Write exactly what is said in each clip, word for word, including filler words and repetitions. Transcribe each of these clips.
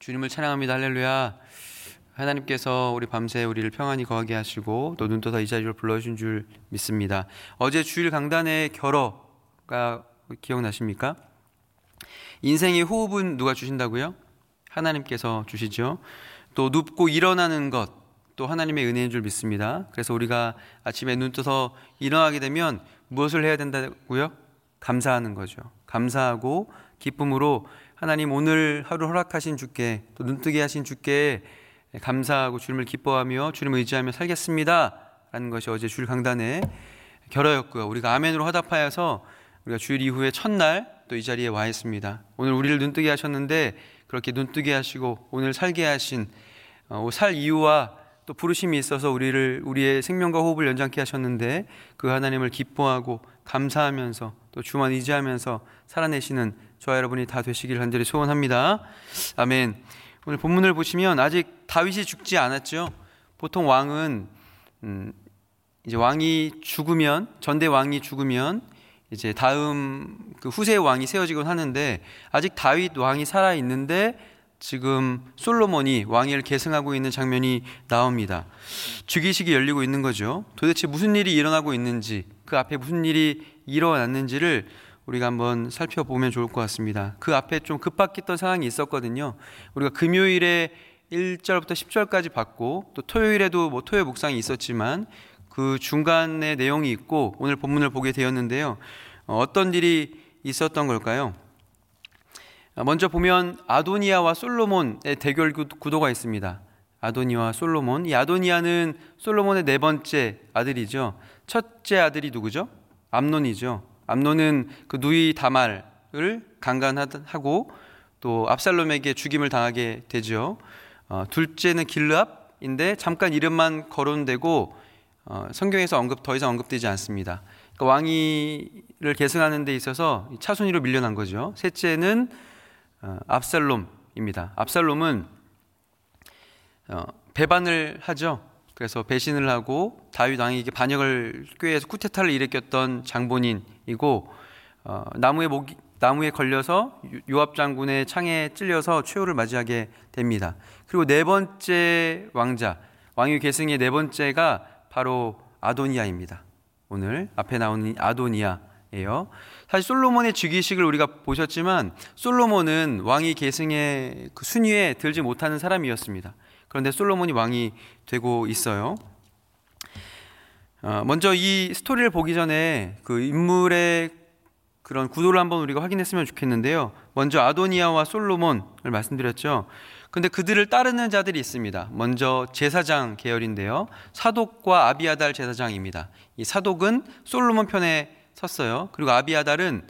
주님을 찬양합니다. 할렐루야. 하나님께서 우리 밤새 우리를 평안히 거하게 하시고 또 눈 떠서 이 자리로 불러주신 줄 믿습니다. 어제 주일 강단의 결어가 기억나십니까? 인생의 호흡은 누가 주신다고요? 하나님께서 주시죠. 또 눕고 일어나는 것, 또 하나님의 은혜인 줄 믿습니다. 그래서 우리가 아침에 눈 떠서 일어나게 되면 무엇을 해야 된다고요? 감사하는 거죠. 감사하고 기쁨으로 하나님 오늘 하루 허락하신 주께, 또 눈뜨게 하신 주께 감사하고 주님을 기뻐하며 주님을 의지하며 살겠습니다 라는 것이 어제 주일 강단의 결어였고요. 우리가 아멘으로 화답하여서 우리가 주일 이후에 첫날 또 이 자리에 와 있습니다. 오늘 우리를 눈뜨게 하셨는데 그렇게 눈뜨게 하시고 오늘 살게 하신 살 이유와 또 부르심이 있어서 우리를 우리의 생명과 호흡을 연장케 하셨는데 그 하나님을 기뻐하고 감사하면서 또 주만 의지하면서 살아내시는 저와 여러분이 다 되시길 간절히 소원합니다. 아멘. 오늘 본문을 보시면 아직 다윗이 죽지 않았죠. 보통 왕은 음, 이제 왕이 죽으면, 전대 왕이 죽으면 이제 다음 그 후세 왕이 세워지곤 하는데 아직 다윗 왕이 살아 있는데 지금 솔로몬이 왕위를 계승하고 있는 장면이 나옵니다. 즉위식이 열리고 있는 거죠. 도대체 무슨 일이 일어나고 있는지, 그 앞에 무슨 일이 일어났는지를 우리가 한번 살펴보면 좋을 것 같습니다. 그 앞에 좀 급박했던 상황이 있었거든요. 우리가 금요일에 일 절부터 십 절까지 봤고 또 토요일에도 뭐 토요 묵상이 있었지만 그 중간에 내용이 있고 오늘 본문을 보게 되었는데요. 어떤 일이 있었던 걸까요? 먼저 보면 아도니아와 솔로몬의 대결 구도가 있습니다. 아도니아와 솔로몬. 이 아도니아는 솔로몬의 네 번째 아들이죠. 첫째 아들이 누구죠? 암논이죠. 암논은 그 누이 다말을 강간하고 또 압살롬에게 죽임을 당하게 되죠. 어, 둘째는 길르압인데 잠깐 이름만 거론되고 어, 성경에서 언급 더 이상 언급되지 않습니다. 그러니까 왕위를 계승하는 데 있어서 차순위로 밀려난 거죠. 셋째는 어, 압살롬입니다. 압살롬은 어, 배반을 하죠. 그래서 배신을 하고 다윗 왕에게 반역을 꾀해서 쿠데타를 일으켰던 장본인이고 어, 나무에 목이, 나무에 걸려서 요압 장군의 창에 찔려서 최후를 맞이하게 됩니다. 그리고 네 번째 왕자, 왕위 계승의 네 번째가 바로 아도니아입니다. 오늘 앞에 나오는 아도니아예요. 사실 솔로몬의 즉위식을 우리가 보셨지만 솔로몬은 왕위 계승의 그 순위에 들지 못하는 사람이었습니다. 그런데 솔로몬이 왕이 되고 있어요. 먼저 이 스토리를 보기 전에 그 인물의 그런 구도를 한번 우리가 확인했으면 좋겠는데요. 먼저 아도니아와 솔로몬을 말씀드렸죠. 근데 그들을 따르는 자들이 있습니다. 먼저 제사장 계열인데요. 사독과 아비아달 제사장입니다. 이 사독은 솔로몬 편에 섰어요. 그리고 아비아달은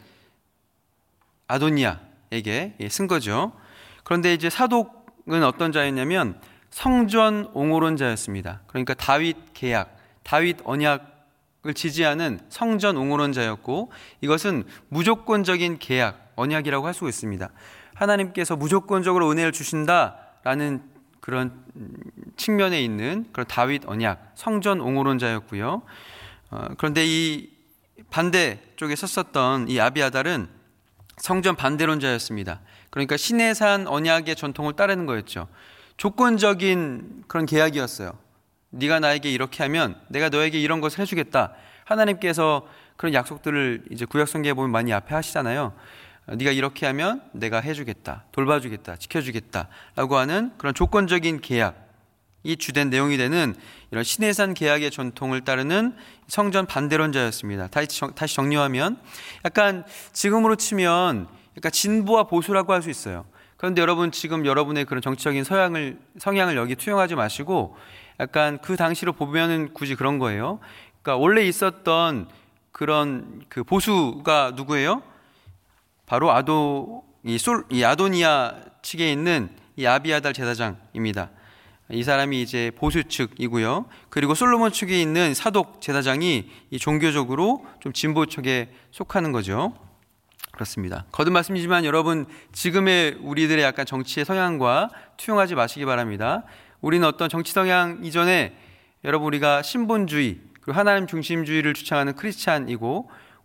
아도니아에게 쓴 거죠. 그런데 이제 사독은 어떤 자였냐면 성전 옹호론자였습니다. 그러니까 다윗 계약, 다윗 언약을 지지하는 성전 옹호론자였고 이것은 무조건적인 계약, 언약이라고 할 수 있습니다. 하나님께서 무조건적으로 은혜를 주신다라는 그런 측면에 있는 그런 다윗 언약, 성전 옹호론자였고요. 어, 그런데 이 반대 쪽에 섰었던 이 아비아달은 성전 반대론자였습니다. 그러니까 시내산 언약의 전통을 따르는 거였죠. 조건적인 그런 계약이었어요. 네가 나에게 이렇게 하면 내가 너에게 이런 것을 해주겠다. 하나님께서 그런 약속들을 이제 구약 성경에 보면 많이 앞에 하시잖아요. 네가 이렇게 하면 내가 해주겠다, 돌봐주겠다, 지켜주겠다 라고 하는 그런 조건적인 계약이 주된 내용이 되는 이런 시내산 계약의 전통을 따르는 성전 반대론자였습니다. 다시, 다시 정리하면 약간 지금으로 치면 약간 진보와 보수라고 할 수 있어요. 그런데 여러분 지금 여러분의 그런 정치적인 서양을, 성향을 여기 투영하지 마시고 약간 그 당시로 보면은 굳이 그런 거예요. 그러니까 원래 있었던 그런 그 보수가 누구예요? 바로 아도, 이, 솔, 이 아도니아 측에 있는 이 아비아달 제사장입니다. 이 사람이 이제 보수 측이고요. 그리고 솔로몬 측에 있는 사독 제사장이 이 종교적으로 좀 진보 측에 속하는 거죠. 그렇습니다. 거듭 말씀이지만 여러분 지금의 우리들의 약간 정치의 성향과 투영하지 마시기 바랍니다. 우리는 어떤 정치 성향 이전에 여러분 우리가 신본주의 그리고 하나님 중심주의를 주창하는 크리스찬이고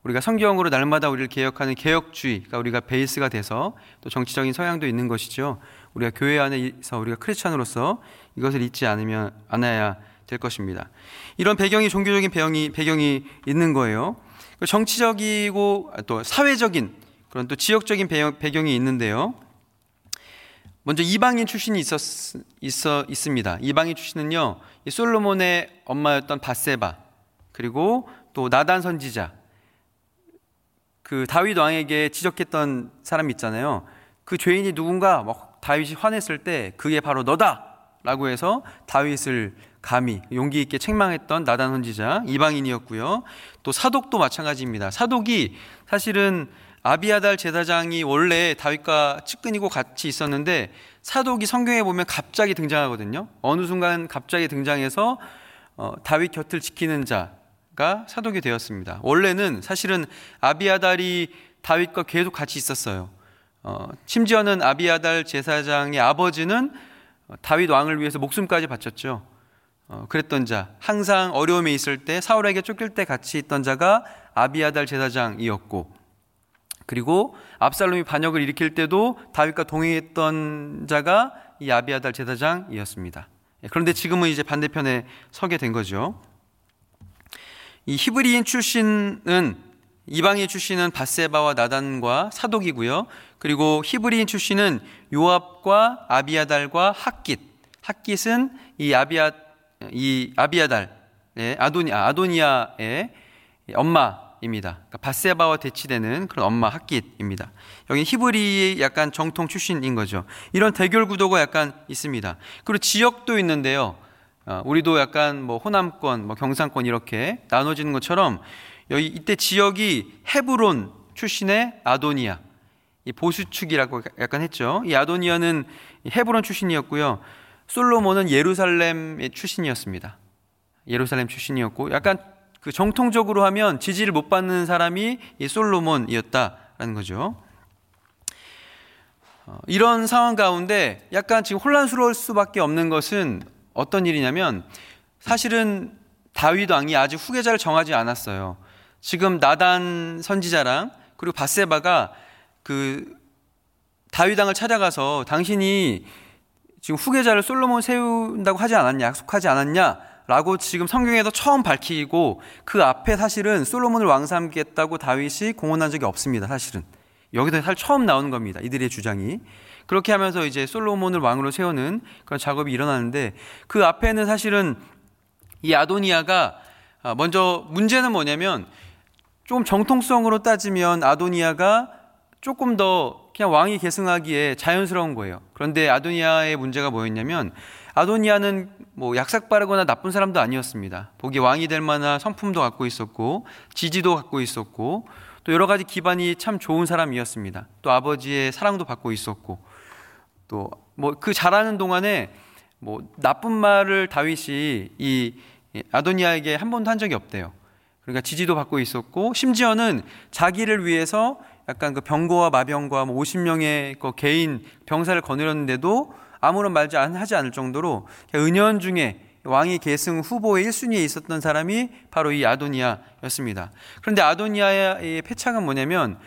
우리가 성경으로 날마다 우리를 개혁하는 개혁주의가 우리가 베이스가 돼서 또 정치적인 성향도 있는 것이죠. 우리가 교회 안에서 우리가 크리스찬으로서 이것을 잊지 않으면 않아야 될 것입니다. 이런 배경이 종교적인 배경이 배경이 있는 거예요. 정치적이고 또 사회적인 그런 또 지역적인 배경, 배경이 있는데요. 먼저 이방인 출신이 있었 있어 있습니다. 이방인 출신은요, 이 솔로몬의 엄마였던 밧세바, 그리고 또 나단 선지자, 그 다윗 왕에게 지적했던 사람 있잖아요. 그 죄인이 누군가 막 다윗이 화냈을 때 그게 바로 너다라고 해서 다윗을 감히 용기 있게 책망했던 나단 선지자, 이방인이었고요. 또 사독도 마찬가지입니다. 사독이 사실은 아비아달 제사장이 원래 다윗과 측근이고 같이 있었는데 사독이 성경에 보면 갑자기 등장하거든요. 어느 순간 갑자기 등장해서 어, 다윗 곁을 지키는 자가 사독이 되었습니다. 원래는 사실은 아비아달이 다윗과 계속 같이 있었어요. 어, 심지어는 아비아달 제사장의 아버지는 다윗 왕을 위해서 목숨까지 바쳤죠. 어, 그랬던 자, 항상 어려움에 있을 때 사울에게 쫓길 때 같이 있던 자가 아비아달 제사장이었고, 그리고 압살롬이 반역을 일으킬 때도 다윗과 동행했던 자가 이 아비아달 제사장이었습니다. 그런데 지금은 이제 반대편에 서게 된 거죠. 이 히브리인 출신은, 이방인 출신은 밧세바와 나단과 사독이고요. 그리고 히브리인 출신은 요압과 아비아달과 핫깃. 핫깃은 이 아비아 이 아비아달, 아도니아, 아도니아의 엄마입니다. 그러니까 밧세바와 대치되는 그런 엄마 핫깃입니다. 여기 히브리의 약간 정통 출신인 거죠. 이런 대결 구도가 약간 있습니다. 그리고 지역도 있는데요. 우리도 약간 뭐 호남권, 뭐 경상권 이렇게 나눠지는 것처럼 여기 이때 지역이 헤브론 출신의 아도니아, 이 보수축이라고 약간 했죠. 이 아도니아는 헤브론 출신이었고요. 솔로몬은 예루살렘 출신이었습니다. 예루살렘 출신이었고, 약간 그 정통적으로 하면 지지를 못 받는 사람이 이 솔로몬이었다라는 거죠. 어, 이런 상황 가운데 약간 지금 혼란스러울 수밖에 없는 것은 어떤 일이냐면, 사실은 다윗 왕이 아직 후계자를 정하지 않았어요. 지금 나단 선지자랑 그리고 밧세바가 그 다윗 왕을 찾아가서 당신이 지금 후계자를 솔로몬 세운다고 하지 않았냐, 약속하지 않았냐라고 지금 성경에서 처음 밝히고, 그 앞에 사실은 솔로몬을 왕 삼겠다고 다윗이 공언한 적이 없습니다. 사실은 여기서 사실 처음 나오는 겁니다. 이들의 주장이. 그렇게 하면서 이제 솔로몬을 왕으로 세우는 그런 작업이 일어나는데, 그 앞에는 사실은 이 아도니아가, 먼저 문제는 뭐냐면, 좀 정통성으로 따지면 아도니아가 조금 더 그냥 왕이 계승하기에 자연스러운 거예요. 그런데 아도니아의 문제가 뭐였냐면, 아도니아는 뭐 약삭 빠르거나 나쁜 사람도 아니었습니다. 보기 왕이 될 만한 성품도 갖고 있었고, 지지도 갖고 있었고, 또 여러 가지 기반이 참 좋은 사람이었습니다. 또 아버지의 사랑도 받고 있었고, 또 뭐 그 잘하는 동안에 뭐 나쁜 말을 다윗이 이 아도니아에게 한 번도 한 적이 없대요. 그러니까 지지도 받고 있었고, 심지어는 자기를 위해서 약간 그 병거와 마병과 뭐 오십 명의 그 개인 병사를 거느렸는데도 아무런 말 하지 않을 정도로 은연중에 왕위 계승 후보의 일 순위에 있었던 사람이 바로 이 아도니아였습니다. 그런데 아도니아의 패착은 뭐냐면,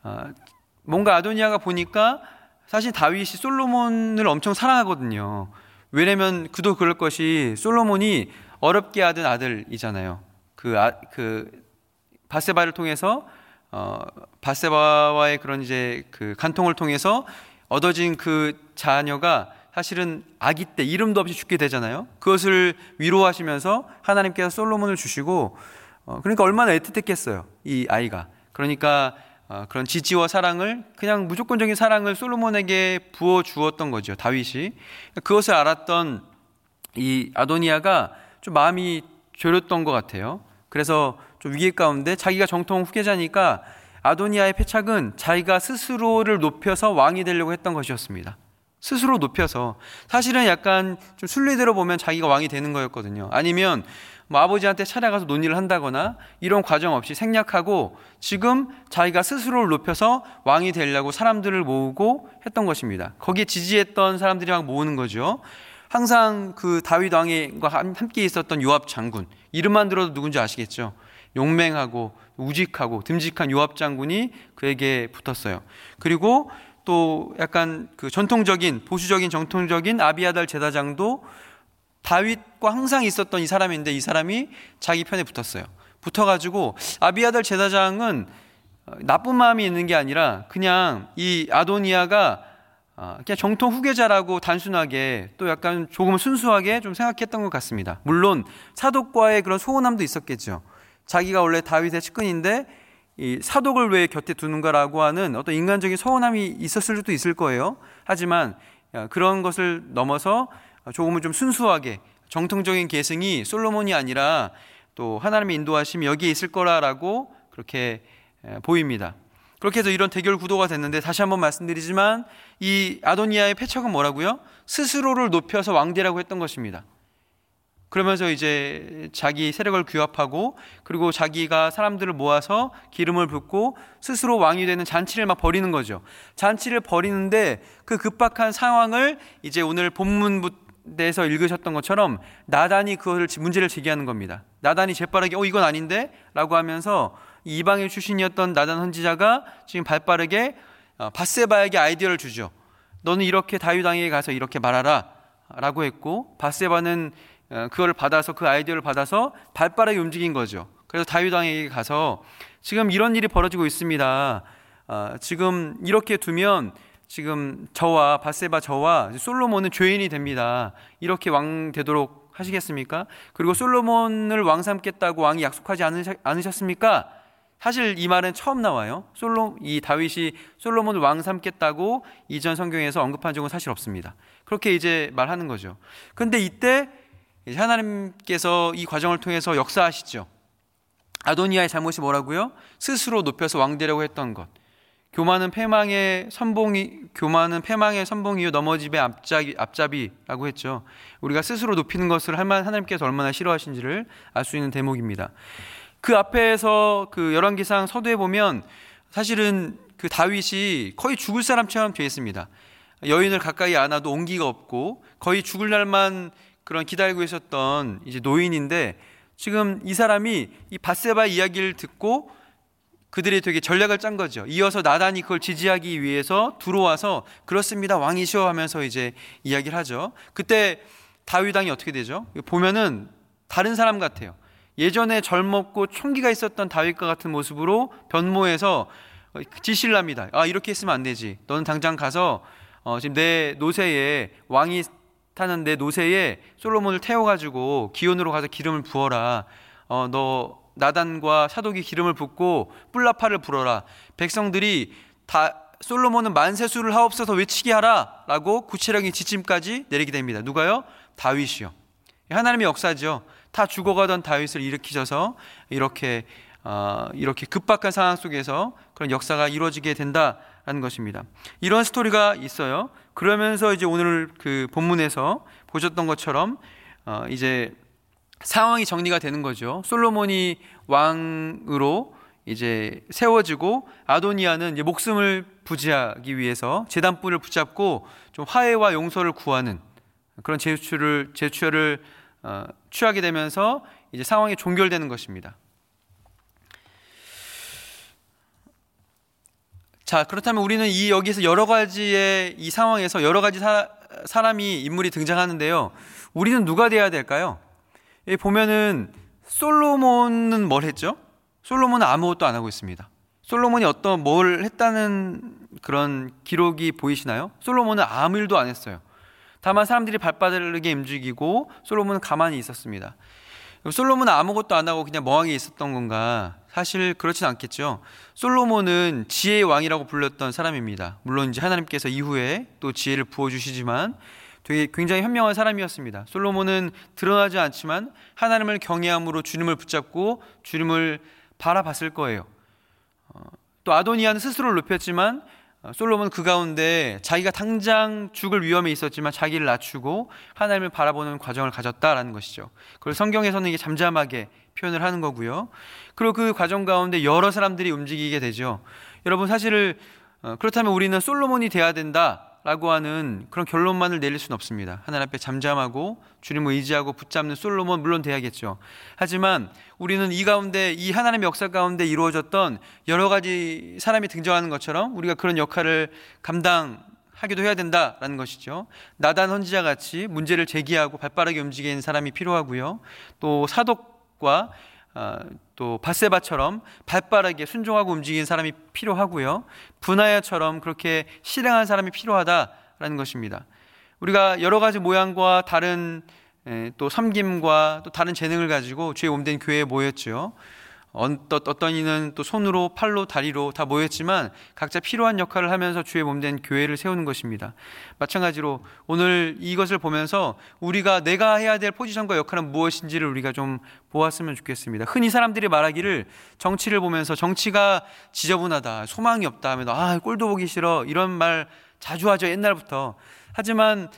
뭔가 아도니아가 보니까 사실 다윗이 솔로몬을 엄청 사랑하거든요. 왜냐면 그도 그럴 것이, 솔로몬이 어렵게 하던 아들이잖아요. 그, 아, 그 밧세바를 통해서 어, 밧세바와의 그런 이제 그 간통을 통해서 얻어진 그 자녀가 사실은 아기 때 이름도 없이 죽게 되잖아요. 그것을 위로하시면서 하나님께서 솔로몬을 주시고, 어, 그러니까 얼마나 애틋했겠어요, 이 아이가. 그러니까 어, 그런 지지와 사랑을, 그냥 무조건적인 사랑을 솔로몬에게 부어 주었던 거죠, 다윗이. 그것을 알았던 이 아도니아가 좀 마음이 졸였던 것 같아요. 그래서 좀 위기 가운데 자기가 정통 후계자니까 아도니아의 패착은 자기가 스스로를 높여서 왕이 되려고 했던 것이었습니다. 스스로 높여서. 사실은 약간 좀 순리대로 보면 자기가 왕이 되는 거였거든요. 아니면 뭐 아버지한테 찾아가서 논의를 한다거나 이런 과정 없이 생략하고, 지금 자기가 스스로를 높여서 왕이 되려고 사람들을 모으고 했던 것입니다. 거기에 지지했던 사람들이 막 모으는 거죠. 항상 그 다윗 왕과 함께 있었던 요압 장군, 이름만 들어도 누군지 아시겠죠? 용맹하고 우직하고 듬직한 요압 장군이 그에게 붙었어요. 그리고 또 약간 그 전통적인 보수적인 정통적인 아비아달 제사장도 다윗과 항상 있었던 이 사람인데 이 사람이 자기 편에 붙었어요. 붙어가지고 아비아달 제사장은 나쁜 마음이 있는 게 아니라 그냥 이 아도니아가 그냥 정통 후계자라고 단순하게 또 약간 조금 순수하게 좀 생각했던 것 같습니다. 물론 사독과의 그런 소원함도 있었겠죠. 자기가 원래 다윗의 측근인데 이 사독을 왜 곁에 두는가라고 하는 어떤 인간적인 서운함이 있었을 수도 있을 거예요. 하지만 그런 것을 넘어서 조금은 좀 순수하게 정통적인 계승이 솔로몬이 아니라 또 하나님의 인도하심이 여기에 있을 거라고 그렇게 보입니다. 그렇게 해서 이런 대결 구도가 됐는데 다시 한번 말씀드리지만 이 아도니아의 패착은 뭐라고요? 스스로를 높여서 왕되라고 했던 것입니다. 그러면서 이제 자기 세력을 규합하고 그리고 자기가 사람들을 모아서 기름을 붓고 스스로 왕이 되는 잔치를 막 벌이는 거죠. 잔치를 벌이는데 그 급박한 상황을 이제 오늘 본문에서 읽으셨던 것처럼 나단이 그것을 문제를 제기하는 겁니다. 나단이 재빠르게 어 이건 아닌데? 라고 하면서 이방인 출신이었던 나단 선지자가 지금 발빠르게 밧세바에게 아이디어를 주죠. 너는 이렇게 다윗 왕에게 가서 이렇게 말하라 라고 했고 밧세바는 그걸 받아서 그 아이디어를 받아서 발빠르게 움직인 거죠. 그래서 다윗 왕에게 가서 지금 이런 일이 벌어지고 있습니다. 아, 지금 이렇게 두면 지금 저와 밧세바 저와 솔로몬은 죄인이 됩니다. 이렇게 왕 되도록 하시겠습니까? 그리고 솔로몬을 왕 삼겠다고 왕이 약속하지 않으셨습니까? 사실 이 말은 처음 나와요. 솔로 이 다윗이 솔로몬을 왕 삼겠다고 이전 성경에서 언급한 적은 사실 없습니다. 그렇게 이제 말하는 거죠. 그런데 이때 하나님께서 이 과정을 통해서 역사하시죠. 아도니아의 잘못이 뭐라고요? 스스로 높여서 왕되려고 했던 것. 교만은 패망의 선봉이 교만은 패망의 선봉이요 넘어짐의 앞잡이, 앞잡이라고 했죠. 우리가 스스로 높이는 것을 하나님께서 얼마나 싫어하신지를 알 수 있는 대목입니다. 그 앞에서 그 열왕기상 서두에 보면 사실은 그 다윗이 거의 죽을 사람처럼 되어 있습니다. 여인을 가까이 안아도 온기가 없고 거의 죽을 날만 그런 기다리고 있었던 이제 노인인데 지금 이 사람이 이 밧세바 이야기를 듣고 그들이 되게 전략을 짠 거죠. 이어서 나단이 그걸 지지하기 위해서 들어와서 그렇습니다 왕이시여 하면서 이제 이야기를 하죠. 그때 다윗 왕이 어떻게 되죠? 보면은 다른 사람 같아요. 예전에 젊었고 총기가 있었던 다윗과 같은 모습으로 변모해서 지시를 합니다. 아 이렇게 했으면 안 되지. 너는 당장 가서 어, 지금 내 노새에 왕이 타는 내 노새에 솔로몬을 태워가지고 기온으로 가서 기름을 부어라. 어, 너 나단과 사독이 기름을 붓고 뿔나파를 불어라. 백성들이 다 솔로몬은 만세수를 하옵소서 외치게 하라 라고 구체적인 지침까지 내리게 됩니다. 누가요? 다윗이요. 하나님의 역사죠. 다 죽어가던 다윗을 일으키셔서 이렇게 어, 이렇게 급박한 상황 속에서 그런 역사가 이루어지게 된다라는 것입니다. 이런 스토리가 있어요. 그러면서 이제 오늘 그 본문에서 보셨던 것처럼 어, 이제 상황이 정리가 되는 거죠. 솔로몬이 왕으로 이제 세워지고 아도니아는 이제 목숨을 부지하기 위해서 제단불을 붙잡고 좀 화해와 용서를 구하는 그런 제스처를 제스처를 어, 취하게 되면서 이제 상황이 종결되는 것입니다. 자, 그렇다면 우리는 이 여기서 여러 가지의 이 상황에서 여러 가지 사, 사람이 인물이 등장하는데요. 우리는 누가 되어야 될까요? 여기 보면은 솔로몬은 뭘 했죠? 솔로몬은 아무것도 안 하고 있습니다. 솔로몬이 어떤 뭘 했다는 그런 기록이 보이시나요? 솔로몬은 아무 일도 안 했어요. 다만 사람들이 발빠르게 움직이고 솔로몬은 가만히 있었습니다. 솔로몬은 아무것도 안 하고 그냥 멍하게 있었던 건가? 사실 그렇진 않겠죠. 솔로몬은 지혜의 왕이라고 불렸던 사람입니다. 물론 이제 하나님께서 이후에 또 지혜를 부어주시지만 되게 굉장히 현명한 사람이었습니다. 솔로몬은 드러나지 않지만 하나님을 경외함으로 주님을 붙잡고 주님을 바라봤을 거예요. 또 아도니아는 스스로를 높였지만 솔로몬은 그 가운데 자기가 당장 죽을 위험에 있었지만 자기를 낮추고 하나님을 바라보는 과정을 가졌다라는 것이죠. 그걸 성경에서는 이게 잠잠하게 표현을 하는 거고요. 그리고 그 과정 가운데 여러 사람들이 움직이게 되죠. 여러분 사실을 그렇다면 우리는 솔로몬이 돼야 된다 라고 하는 그런 결론만을 내릴 수는 없습니다. 하나님 앞에 잠잠하고 주님을 의지하고 붙잡는 솔로몬 물론 돼야겠죠. 하지만 우리는 이 가운데, 이 하나님의 역사 가운데 이루어졌던 여러 가지 사람이 등장하는 것처럼 우리가 그런 역할을 감당하기도 해야 된다라는 것이죠. 나단 선지자 같이 문제를 제기하고 발빠르게 움직이는 사람이 필요하고요. 또 사독과 어, 또 밧세바처럼 발빠르게 순종하고 움직이는 사람이 필요하고요. 분하야처럼 그렇게 실행한 사람이 필요하다라는 것입니다. 우리가 여러 가지 모양과 다른 에, 또 섬김과 또 다른 재능을 가지고 주의 몸된 교회에 모였죠. 어떤 이는 또 손으로, 팔로, 다리로 다 모였지만 각자 필요한 역할을 하면서 주의 몸된 교회를 세우는 것입니다. 마찬가지로 오늘 이것을 보면서 우리가 내가 해야 될 포지션과 역할은 무엇인지를 우리가 좀 보았으면 좋겠습니다. 흔히 사람들이 말하기를 정치를 보면서 정치가 지저분하다, 소망이 없다 하면 아 꼴도 보기 싫어 이런 말 자주 하죠, 옛날부터. 하지만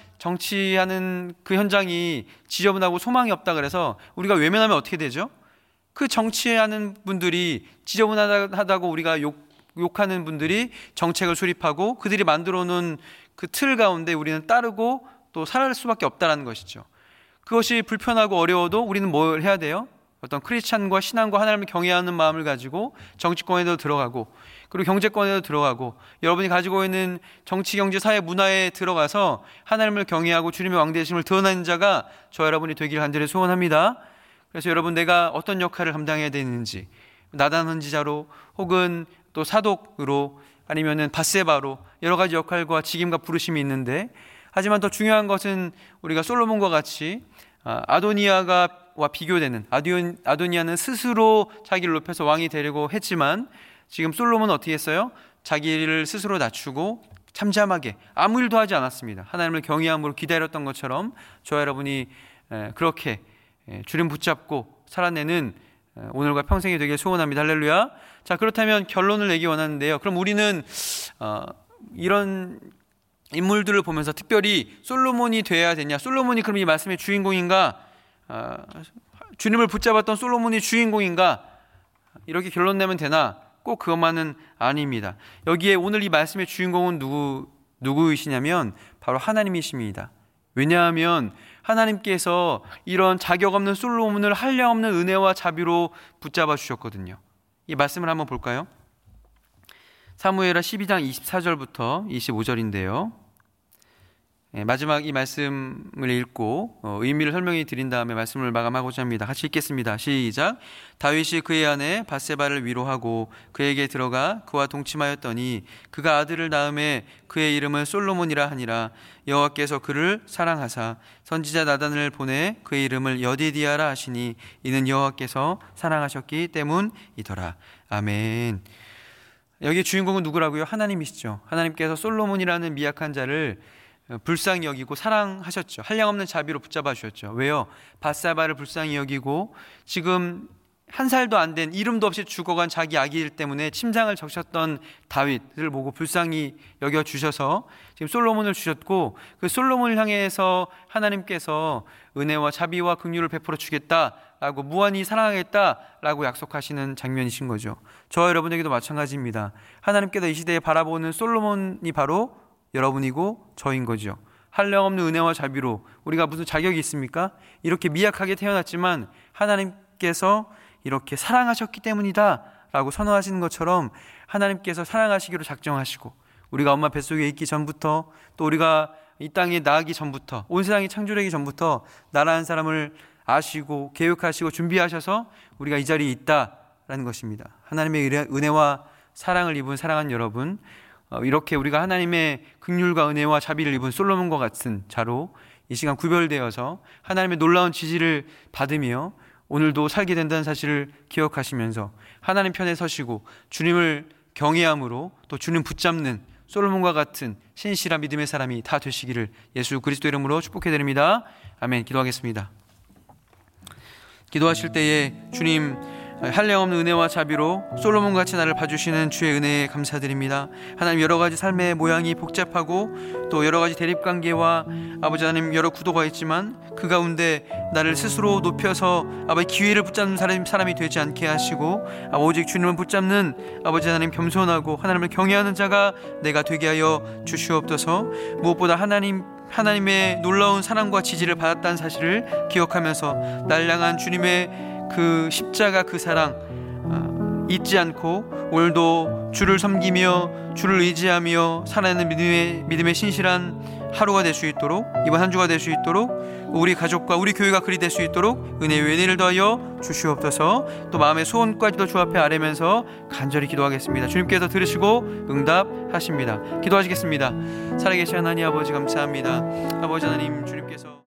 정치하는 그 현장이 지저분하고 소망이 없다 그래서 우리가 외면하면 어떻게 되죠? 그 정치하는 분들이 지저분하다고 우리가 욕, 욕하는 분들이 정책을 수립하고 그들이 만들어 놓은 그 틀 가운데 우리는 따르고 또 살아갈 수밖에 없다는 것이죠. 그것이 불편하고 어려워도 우리는 뭘 해야 돼요? 어떤 크리스찬과 신앙과 하나님을 경외하는 마음을 가지고 정치권에도 들어가고 그리고 경제권에도 들어가고 여러분이 가지고 있는 정치, 경제, 사회, 문화에 들어가서 하나님을 경외하고 주님의 왕되심을 드러내는 자가 저 여러분이 되기를 간절히 소원합니다. 그래서 여러분, 내가 어떤 역할을 감당해야 되는지, 나단 선지자로 혹은 또 사독으로 아니면은 밧세바로 여러 가지 역할과 직임과 부르심이 있는데, 하지만 더 중요한 것은 우리가 솔로몬과 같이 아도니아와 비교되는, 아도니아는 스스로 자기를 높여서 왕이 되려고 했지만 지금 솔로몬은 어떻게 했어요? 자기를 스스로 낮추고 잠잠하게 아무 일도 하지 않았습니다. 하나님을 경외함으로 기다렸던 것처럼 저와 여러분이 그렇게 주님 붙잡고 살아내는 오늘과 평생이 되길 소원합니다. 할렐루야. 자, 그렇다면 결론을 내기 원하는데요. 그럼 우리는 어, 이런 인물들을 보면서 특별히 솔로몬이 돼야 되냐? 솔로몬이 그럼 이 말씀의 주인공인가? 어, 주님을 붙잡았던 솔로몬이 주인공인가? 이렇게 결론 내면 되나? 꼭 그것만은 아닙니다. 여기에 오늘 이 말씀의 주인공은 누구, 누구이시냐면 바로 하나님이십니다. 왜냐하면 하나님께서 이런 자격 없는 솔로몬을 한량없는 은혜와 자비로 붙잡아 주셨거든요. 이 말씀을 한번 볼까요? 사무엘하 십이 장 이십사 절부터 이십오 절인데요. 네, 마지막 이 말씀을 읽고 어, 의미를 설명해 드린 다음에 말씀을 마감하고자 합니다. 같이 읽겠습니다. 시작. 다윗이 그의 아내 밧세바를 위로하고 그에게 들어가 그와 동침하였더니 그가 아들을 낳음에 그의 이름을 솔로몬이라 하니라. 여호와께서 그를 사랑하사 선지자 나단을 보내 그의 이름을 여디디아라 하시니 이는 여호와께서 사랑하셨기 때문이더라. 아멘. 여기 주인공은 누구라고요? 하나님이시죠. 하나님께서 솔로몬이라는 미약한 자를 불쌍히 여기고 사랑하셨죠. 한량없는 자비로 붙잡아 주셨죠. 왜요? 밧세바를 불쌍히 여기고 지금 한 살도 안 된 이름도 없이 죽어간 자기 아기일 때문에 침상을 적셨던 다윗을 보고 불쌍히 여겨 주셔서 지금 솔로몬을 주셨고, 그 솔로몬을 향해서 하나님께서 은혜와 자비와 긍휼을 베풀어 주겠다라고, 무한히 사랑하겠다라고 약속하시는 장면이신 거죠. 저와 여러분에게도 마찬가지입니다. 하나님께서 이 시대에 바라보는 솔로몬이 바로 여러분이고 저인 거죠. 한량없는 은혜와 자비로, 우리가 무슨 자격이 있습니까? 이렇게 미약하게 태어났지만 하나님께서 이렇게 사랑하셨기 때문이다 라고 선언하시는 것처럼 하나님께서 사랑하시기로 작정하시고, 우리가 엄마 뱃속에 있기 전부터, 또 우리가 이 땅에 나기 전부터, 온 세상이 창조되기 전부터 나라는 사람을 아시고 계획하시고 준비하셔서 우리가 이 자리에 있다라는 것입니다. 하나님의 은혜와 사랑을 입은 사랑하는 여러분, 이렇게 우리가 하나님의 긍휼과 은혜와 자비를 입은 솔로몬과 같은 자로 이 시간 구별되어서 하나님의 놀라운 지지를 받으며 오늘도 살게 된다는 사실을 기억하시면서 하나님 편에 서시고 주님을 경외함으로 또 주님 붙잡는 솔로몬과 같은 신실한 믿음의 사람이 다 되시기를 예수 그리스도 이름으로 축복해드립니다. 아멘. 기도하겠습니다. 기도하실 때에 주님, 한량없는 은혜와 자비로 솔로몬같이 나를 봐주시는 주의 은혜에 감사드립니다. 하나님, 여러가지 삶의 모양이 복잡하고 또 여러가지 대립관계와 아버지 하나님 여러 구도가 있지만 그 가운데 나를 스스로 높여서 아버지 기회를 붙잡는 사람, 사람이 되지 않게 하시고 오직 주님을 붙잡는 아버지 하나님 겸손하고 하나님을 경외하는 자가 내가 되게 하여 주시옵소서. 무엇보다 하나님 하나님의 놀라운 사랑과 지지를 받았다는 사실을 기억하면서 날 향한 주님의 그 십자가 그 사랑 어, 잊지 않고 오늘도 주를 섬기며 주를 의지하며 살아가는 믿음의, 믿음의 신실한 하루가 될 수 있도록, 이번 한 주가 될 수 있도록, 우리 가족과 우리 교회가 그리 될 수 있도록 은혜의 은혜를 더하여 주시옵소서. 또 마음의 소원까지도 주 앞에 아뢰면서 간절히 기도하겠습니다. 주님께서 들으시고 응답하십니다. 기도하시겠습니다. 살아계신 하나님 아버지 감사합니다. 아버지 하나님, 주님께서